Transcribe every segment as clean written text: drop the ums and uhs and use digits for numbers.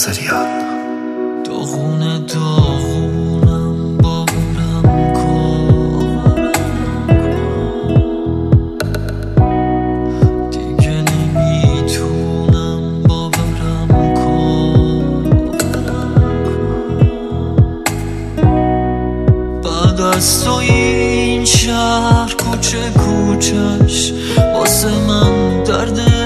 ناصریان. داغونه داغونم باورم کن، دیگه نمیتونم باورم کن. بعد از تو این شهر کوچه کوچش واسه من درده.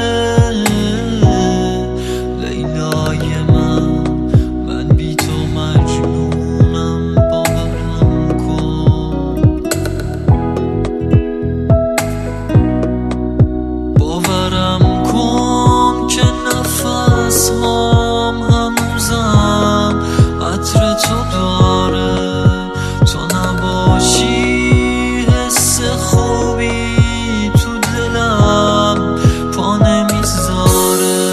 هنوزم عطر تو داره، تو نباشی حس خوبی تو دلم پا نمیذاره.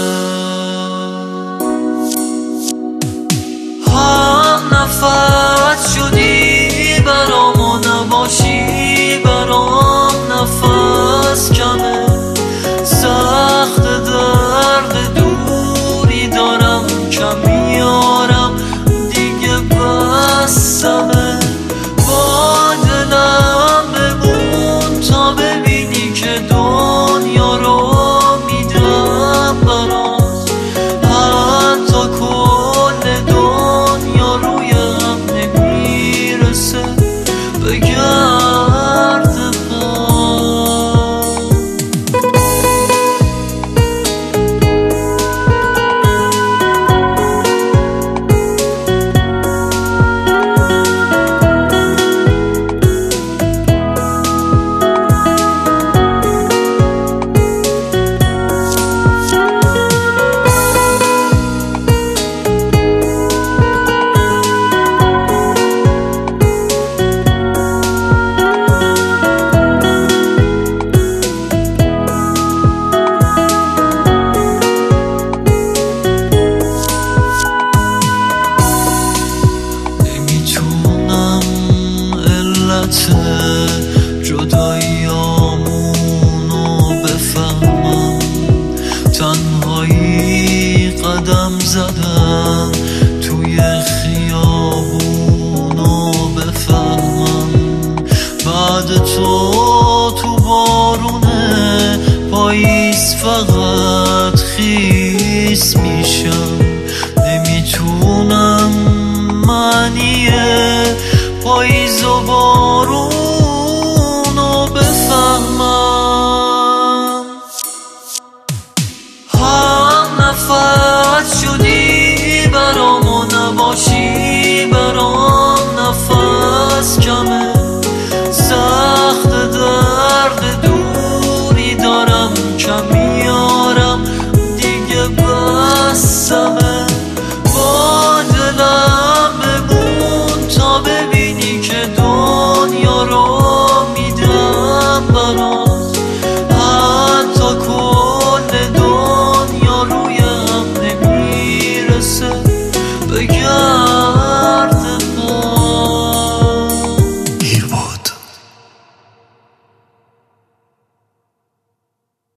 هم نفس شدی برام و نباشی برام نفس کمه. سخت درد دوری دارم کم میارم دیگه بسمه. با دلم بمون تا ببینی که دنیا رو میدم برات. حتی کل دنیا رویم نمیرسه بگرد جداییامونو بفهمم. تنهایی قدم زدن توی خیابونو بفهمم. بعد تو بارونه پاییز فقط خیس میشم. نمیتونم معنی پاییز و بارونو بفهمم. هم نفس شدی برام و نباشی برام نفس کمه. سخت درد دوری دارم کم میارم دیگه بسم.